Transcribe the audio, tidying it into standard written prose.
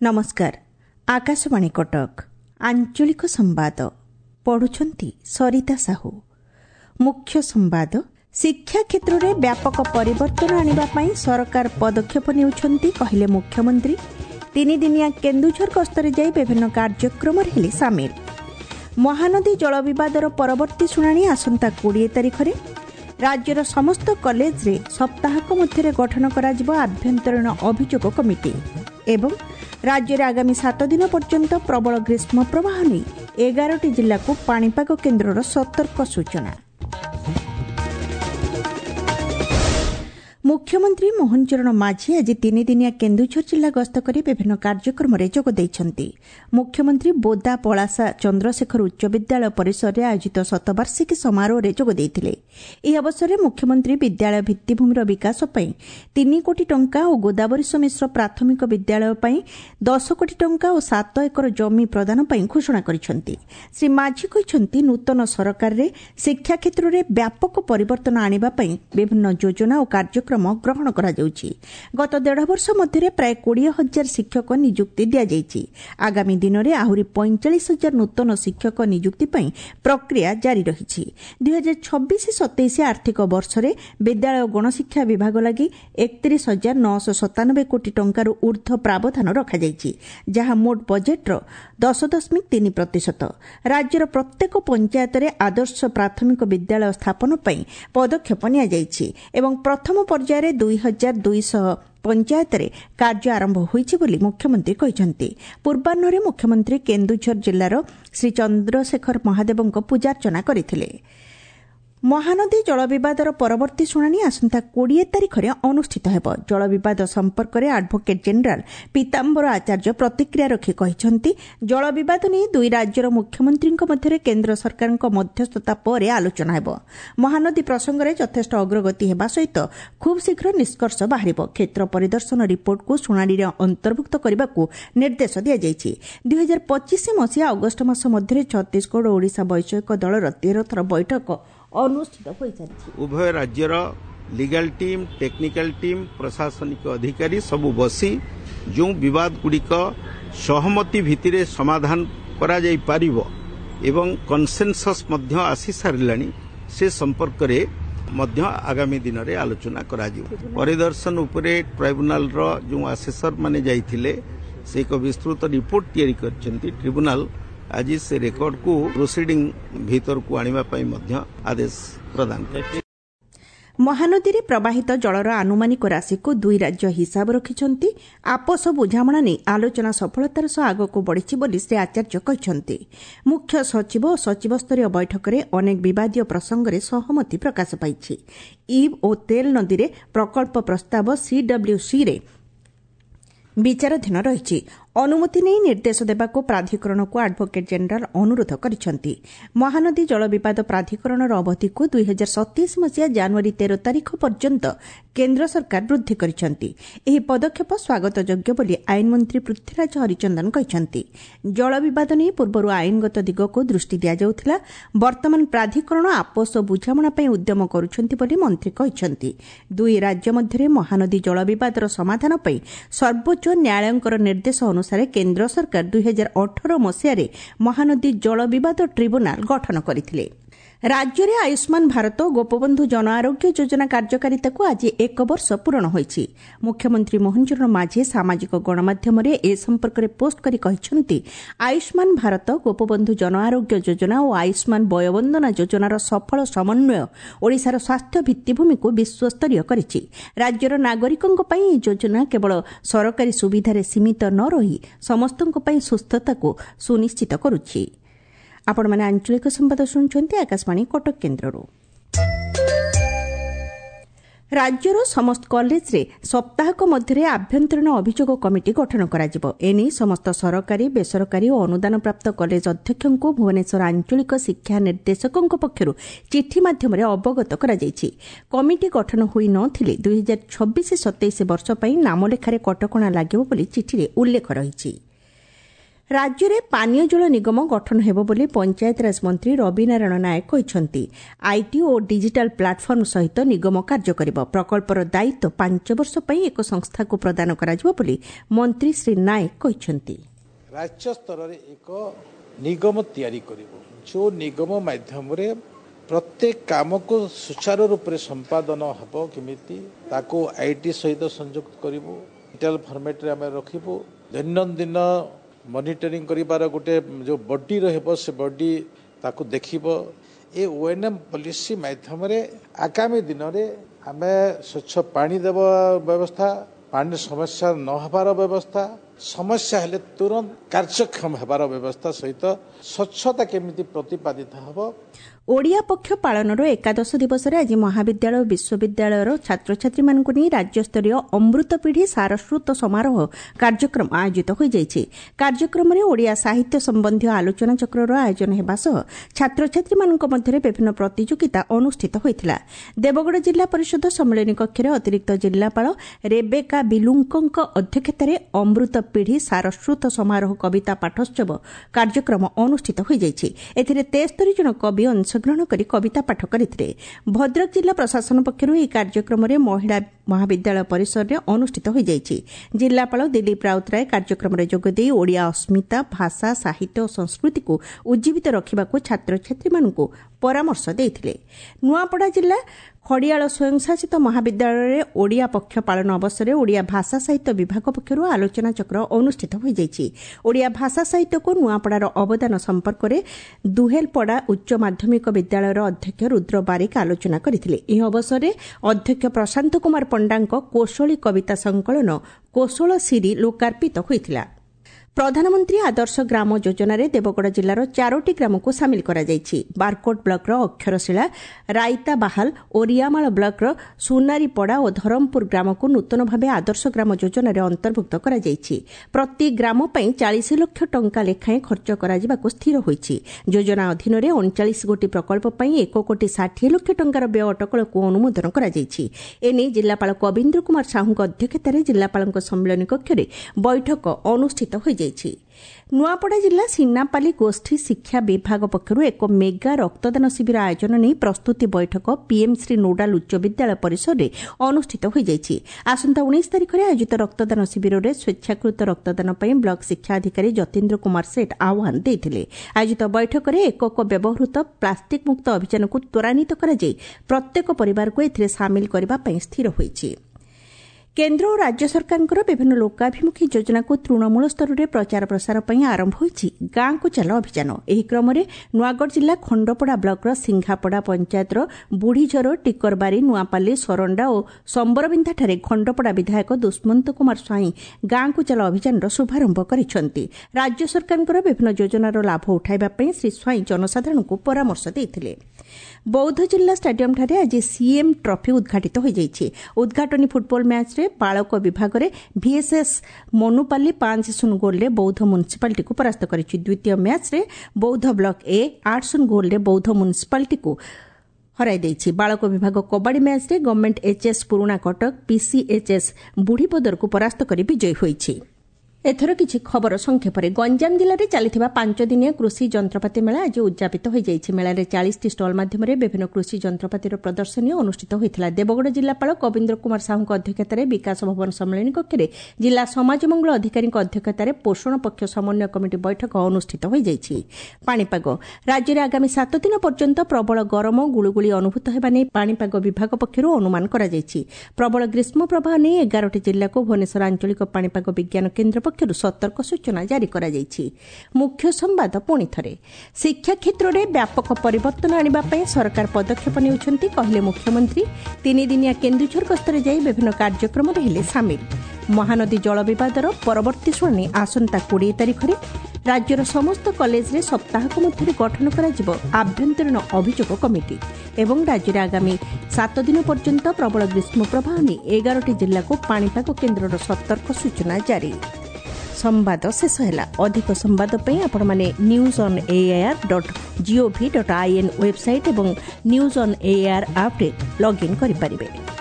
नमस्कार। आकाशवाणी कटक आंचलिक संवाद पढ़ुछंती सरिता साहू। मुख्य संवाद शिक्षा क्षेत्र में व्यापक परिवर्तन आने सरकार पदक्षेप नेउछंती कहले मुख्यमंत्री। 3 दिनिया केन्दुझर गस्तरे जाई विभिन्न कार्यक्रम हेले सामिल। महानदी जल विवादर परवर्ती शुणाणी आसंता 20 तारिख में राज्यर समस्त कॉलेज रे सप्ताहक मध्य गठन करा आभ्यंतरीण अभियोग कमिटी एवं राज्य में आगामी 7 दिन पर्यंत प्रबल ग्रीष्म प्रवाह नहीं 11टी जिला को पाणीपाग केन्द्र सतर्क सूचना। मुख्यमंत्री मोहन चरण माझी आज 3 दिनिया केन्दुझर जिला गस्त कर विभिन्न कार्यक्रम में जोग देइछंती। मुख्यमंत्री बोदा पलासा चंद्रशेखर उच्च विद्यालय परिसर में आयोजित शतवार्षिकी समारोह में जोग देइथिले। एही अवसर में मुख्यमंत्री विद्यालय भित्तिभूमिर विकास पई 3 कोटी टंका और गोदावरी मिश्र प्राथमिक विद्यालय पई 10 कोटी टंका और 7 एकर जमी प्रदान पई घोषणा करिसंती। श्री माझी कहिसंती नूतन सरकार रे शिक्षा क्षेत्र में व्यापक परिवर्तन आनिबा पई विभिन्न योजना और कार्यक्रम ग्रहण करा जाउछि। गत 1.5 वर्ष मध्य प्राय 20,000 शिक्षक नियुक्ति दिया जाइछि। आगामी दिन में आहुरी 45,000 नूतन शिक्षक नियुक्ति पई प्रक्रिया जारी रहिछि। 2026-27 आर्थिक वर्ष में विद्यालय गणशिक्षा विभाग लगी 31,997 कोटी टंकार ऊर्ध्व प्रावधान रखा जाइछि, जहां मोट बजेट्र 10.3%। राज्यर प्रत्येक पंचायत में आदर्श प्राथमिक विद्यालय स्थापन पई पदक्षेप निया जाइछि एवं प्रथम पर्यायर 2,200 पंचायत रे कार्य आरंभ होईछि बोली मुख्यमंत्री कहिसंती। पूर्वाह्न मुख्यमंत्री केन्दुझर जिल्लार श्री चंद्रशेखर महादेवंक पूजार्चना करथिले। महानदी जल विवादर परवर्ती शुणाणी आसंता 20 तारिख में अनुष्ठित हेब। जल विवाद संपर्क में एडवोकेट जनरल पीताम्बर आचार्य प्रतिक्रिया रखी कहिसंती, जल विवाद नहीं 2 राज्यर मुख्यमंत्री मध्य केन्द्र सरकार मध्यस्थता पर आलोचना हेब। महानदी प्रसंग में यथेष्ट अग्रगति हेबा सहित खूब शीघ्र निष्कर्ष बाहरिब। क्षेत्र परिदर्शन रिपोर्ट को शुणाणी अंतर्भुक्त करने को निर्देश दिया जाइछि। 2025 मसीहा अगस्ट मास मध्य छत्तीसगढ़ और ओडिशा वैषयिक दलर 13 थर बैठक अनुष्ठित हो सारी। उभय राज्यर लीगल टीम, टेक्निकल टीम, प्रशासनिक अधिकारी सबु बसी जो विवाद गुड़िक सहमति भित्तिरे समाधान करा जाई पारिबो एवं कन्सेंसस मध्य आसी सारिलानी से संपर्क रे मध्य आगामी दिन रे आलोचना करा जिवो। परिदर्शन उपरे ट्राइब्यूनल रो जो असेसर माने जाइथिले से एक विस्तृत रिपोर्ट तैयारी करछंती। ट्रिब्यूनल आज से रेकर्ड को प्रोसीडिंग भीतर को आनिबा पई मध्य आदेश प्रदान करे। महानदी रे प्रवाहित जलर आनुमानिक राशि को 2 राज्य हिसाब रखिछंती। आपस बुझामणा नै आलोचना सफलतार सह आगको बढ़िछि बोली श्री आचार्य कहिसंती। मुख्य सचिव और सचिव स्तरीय बैठक में अनेक विवादीय प्रसंग में सहमति प्रकाश पाइछि। ईव और तेल नदी रे प्रकल्प प्रस्ताव CWC रे विचाराधीन रही। अनुमति नहीं निर्देश देबाको प्राधिकरण को एडवोकेट जनरल अनुरोध करिसंती। महानदी जल विवाद प्राधिकरण अवधि को 2027 मसीहा जनवरी 13 तारिख पर्यंत केन्द्र सरकार वृद्धि करिसंती। एही पदक्षेप स्वागत योग्य बोली आईन मंत्री पृथ्वीराज हरिचंदन कहिसंती। जल विवाद नहीं पूर्व आईनगत दिग को दृष्टि दिया जाउथिला। वर्तमान प्राधिकरण आपस बुझामणा पई उद्यम करुछंती बोली मंत्री कहिसंती। 2 राज्य मध्य महानदी जल विवादर समाधान पई सर्वोच्च न्यायालयकर निर्देश अनुसार केन्द्र सरकार 2018 मसीह महानदी जल विवाद ट्रिब्यूनाल गठन करथिले। राज्य में आयुष्मान भारत और गोपबंधु जन आरोग्य योजना कार्यकारिता को आज 1 वर्ष पूर्ण होइछि। मुख्यमंत्री मोहन चरण माझी सामाजिक गणमाध्यम ए संपर्क में पोस्ट करी कहिसंती, आयुष्मान भारत, गोपबंधु जन आरोग्य योजना और आयुष्मान वयोवंदना योजनार सफल समन्वय ओडिशार स्वास्थ्य भित्तिभूमि को विश्वस्तरीय करिछि। राज्यर नागरिकों पई ଏହି योजना केवल सरकारी सुविधारे सीमित न रही समस्तों पई सुस्थता को सुनिश्चित करुछि। आपण माने आंचलिक संवाद शुणुछंती आकाशवाणी कटक केन्द्ररू। राज्यर समस्त कॉलेज रे सप्ताहक मध्य आभ्यंतरीण अभियोग कमिटी गठन कराजिबो। एनी समस्त सरकारी, बेसरकारी और अनुदान प्राप्त कॉलेज अध्यक्षों को भुवनेश्वर आंचलिक शिक्षा निर्देशकों पक्षरु चिठी माध्यम अवगत करा जायछि। कमिटी गठन होई नथिले 2026-27 वर्ष पई नामलेखारे कटकणा लागिबो बोली चिठी रे उल्लेख रहिछि। राज्य पानीय जल निगम गठन हेबो बोली पंचायतराज मंत्री रवि नारायण नायक कहिसंती। आईटी और डिजिटल प्लाटफर्म सहित निगम कार्य करिबो। प्रकल्पर दायित्व 5 वर्ष पई एक संस्था को प्रदान कराजिबो बोली मंत्री श्री नायक कहिसंती। राज्य स्तर रे एक निगम तैयारी करिबो जो निगम माध्यम रे प्रत्येक काम को सुचारू रूप से संपादन हबो केमिति ताको आईटी सहित संयुक्त करिबो। डिजिटल फॉर्मेट रे हम रखिबो। दैनंदिन मॉनिटरिंग करिबार गोटे जो बॉडी रहबो से बॉडी ताको देखिबो। ए ओएनएम पॉलिसी माध्यम रे आगामी दिन रे हमें स्वच्छ पानी देव व्यवस्था, पानी समस्या न हबार व्यवस्था, समस्या हेले तुरंत कार्यक्षम हबार व्यवस्था सहित स्वच्छता केमिति प्रतिपादित हबो। ओडिया पक्ष पालनर एकादश दिवस आज महाविद्यालय और विश्वविद्यालय छात्र छात्री मानक नहीं राज्यस्तरीय अमृत पीढ़ी सारस्वत समारोह कार्यक्रम आयोजित हो जाइछि। कार्यक्रम में ओडिया साहित्य संबंधी आलोचना चक्र आयोजन होगा सह छात्र छात्री मानक मध्य विभिन्न प्रतियोगिता अनुष्ठित होइतिला। देवगढ़ जिला परिषद सम्मेलन कक्ष अतिरिक्त जिलापाल रेबेका बिलुंक अध्यक्षतार अमृत पीढ़ी सारस्वत समारोह कविता पाठोत्सव कार्यक्रम अनुष्ठित हो जाइछि। एथिरे 73 जन कवि अंशग्रहण करी कविता पाठ करथिले। भद्रक जिला प्रशासन पक्षरु ଏହି କାର୍ଯ୍ୟକ୍ରମରେ ମହିଳା ମହାବିଦ୍ୟାଳୟ ପରିସରରେ ଅନୁଷ୍ଠିତ ହୋଇଯାଇଛି। ଜିଲ୍ଲାପାଳ ଦିଲ୍ଲୀପ ରାଉତରାୟ କାର୍ଯ୍ୟକ୍ରମରେ ଯୋଗଦେଇ ଓଡ଼ିଆ अस्मिता भाषा साहित्य और संस्कृतिକୁ उज्जीवित ରଖିବାକୁ ଛାତ୍ରଛାତ୍ରୀମାନଙ୍କୁ ପରାମର୍ଶ ଦେଇଥିଲେ। ନୂଆପଡ଼ା ଜିଲ୍ଲା ଖଡ଼ିଆଳ ସ୍ୱୟଂଶାସିତ ମହାବିଦ୍ୟାଳୟରେ ଓଡ଼ିଆ ପକ୍ଷ ପାଳନ ଅବସରରେ ଓଡ଼ିଆ ଭାଷା ସାହିତ୍ୟ ବିଭାଗ ପକ୍ଷରୁ ଆଲୋଚନା ଚକ୍ର ଅନୁଷ୍ଠିତ ହୋଇଯାଇଛି। ଓଡ଼ିଆ ଭାଷା ସାହିତ୍ୟକୁ ନୂଆପଡ଼ାର ଅବଦାନ ସମ୍ପର୍କରେ ଦୁହେଲପଡ଼ା ଉଚ୍ଚ ମାଧ୍ୟମିକ ବିଦ୍ୟାଳୟର ଅଧ୍ୟକ୍ଷ ରୁଦ୍ର ବାରିକ ଆଲୋଚନା କରିଥିଲେ। ଏହି ଅବସରରେ ଅଧ୍ୟକ୍ଷ ପ୍ରଶାନ୍ତ କୁମାର ପଣ୍ଡାଙ୍କ କୋଶଳୀ କବିତା ସଂକଳନ କୋଶଳ ସିରି ଲୋକାର୍ପିତ ହୋଇଥିଲା। प्रधानमंत्री आदर्श ग्राम योजन देवगढ़ जिलार 4टी ग्राम को सामिल करा जायछि। बारकोट ब्लॉकर अक्षरशिला, रायता बाहाल और रियामाल ब्लॉकर सुनारीपड़ा और धरमपुर ग्राम को नूतन भाव आदर्श ग्राम योजन अंतर्भुक्त करा जायछि। प्रति ग्राम पई 40 लाख टंका लेखाएं खर्च करा जिबाको स्थिर होईछि। योजना अधीन 39 गोटी प्रकल्प पई 1 कोटी 60 लाख टंकार व्यय अटकल को अनुमोदन करा जायछि। एने जिलापाल कविन्द्र कुमार साहू अध्यक्षतार जिलापाल सम्मेलन कक्ष बैठक अनुष्ठित हो नुआपड़ा जिला सिन्नापाली गोष्ठी शिक्षा विभाग पक्षर एक मेगा रक्तदान शिविर आयोजन नहीं प्रस्तुति बैठक पीएम श्री नोडाल उच्च विद्यालय परिसर में अनुष्ठित हो जाइछि। आसंता 19 तारिख में आयोजित रक्तदान शिविर में स्वेच्छाकृत रक्तदान पर ब्लॉक शिक्षा अधिकारी जतीन्द्र कुमार सेठ आह्वान देते। आयोजित बैठक में एकक व्यवहृत प्लास्टिक मुक्त अभियान को त्वरान्वित कर प्रत्येक परिवार को एथिरे सामिल करने स्थिर होइछि। केन्द्र और राज्य सरकारଙ୍କର विभिन्न लोकाभिमुखी योजना को तृणमूल स्तर में प्रचार प्रसार पर आरंभ होइछि गाँ को चल अभियान। एही क्रम में नुआगढ़ जिला खंडपड़ा ब्लॉकर सिंघापड़ा पंचायतर बुढ़ीझर टिकरबारी नुआपाली सरंडा और संबरबिंधाଠାରେ खंडपड़ा विधायक दुष्मंत कुमार स्वाई गाँ को चल अभियान शुभारंभ करिसेंति। राज्य सरकारଙ୍କର विभिन्न योजनार लाभ उठाइबा पई श्री स्वाई जनसाधारण को परामर्श देथिले। बौद्ध जिला स्टाडियम ठारे आज सीएम ट्रॉफी उद्घाटित हो जाइछि। उद्घाटनी फुटबॉल मैच रे बालक विभाग रे VSS मनुपाली 5-0 गोल रे बौद्ध म्युनिसिपालिटी को परास्त करिछि। द्वितीय मैच रे बौद्ध ब्लॉक ए 8-0 गोल रे बौद्ध म्युनिसिपालिटी को हराई देछि। बालक विभाग कबाड़ी मैच रे गवर्नमेंट HS पुराणा कटक PCHS बुढ़ीपदर को परास्त करी विजयी होइछि। एथर किछि खबर संक्षेपरे गंजाम जिले में चलिथिबा 5 दिनिया कृषि जंत्रपाति मेला आज उद्यापित हो जाइछि। मेला रे 40टी स्टॉल माध्यम विभिन्न कृषि जंत्रपातिर प्रदर्शनी अनुष्ठित होइथिला। देवगढ़ जिलापाल कविन्द्र कुमार साहू अध्यक्षतार विकास भवन सम्मेलन कक्ष जिला समाज मंगल अधिकारी अध्यक्षतार पोषण पक्ष समन्वय कमिटी बैठक अनुष्ठित हो जाइछि। पाणीपाग राज्य में आगामी 7 दिन पर्यंत प्रबल गरम गुळुगुळी अनुभूत हेबा नै पाणीपाग विभाग पक्षर अनुमान करा जाइछि। प्रबल ग्रीष्म प्रवाह नै 11टी जिल्ला को भुवनेश्वर आंचलिक पाणीपाग विज्ञान केन्द्र पक्षर सतर्क सूचना जारी करा जाइछि। मुख्य संवाद पुणी थरे शिक्षा क्षेत्र में व्यापक परिवर्तन आनिबा पई सरकार पदक्षेप नेउछंती कहले मुख्यमंत्री। 3 दिनिया केन्दुझर गस्तरे जाई विभिन्न कार्यक्रम रहिले सामिल। महानदी जल विवादर परवर्ती शुणाणी आसंता 20 तारिख में राज्यर समस्त कॉलेज रे सप्ताहक मध्य गठन करा आभ्यंतरीण अभियोग कमिटी एवं राज्य आगामी 7 दिन पर्यंत प्रबल ग्रीष्म प्रवाह ने 11टी जिला को पाणीपाग केन्द्र सतर्क सूचना जारी। संवाद शेष है। अधिक संवाद आपण माने newsonair.gov.in वेबसाइट एवं न्यूज ऑन एआईआर ऐप रे लॉगिन करि परिबे।